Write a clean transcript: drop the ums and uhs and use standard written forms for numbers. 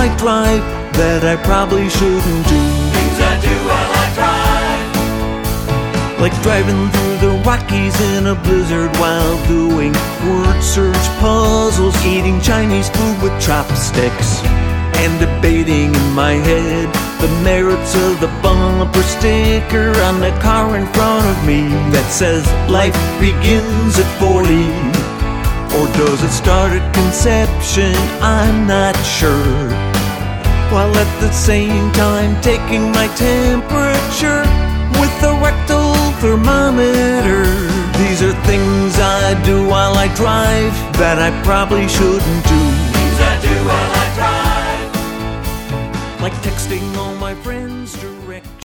I drive that I probably shouldn't do. Things I do while I drive. Like driving through the Rockies in a blizzard while doing word search puzzles, eating Chinese food with chopsticks, and debating in my head the merits of the bumper sticker on the car in front of me that says life begins at 40. Or does it start at conception? I'm not sure. While at the same time taking my temperature with a rectal thermometer. These are things I do while I drive that I probably shouldn't do. Things I do while I drive. Like texting all my friends.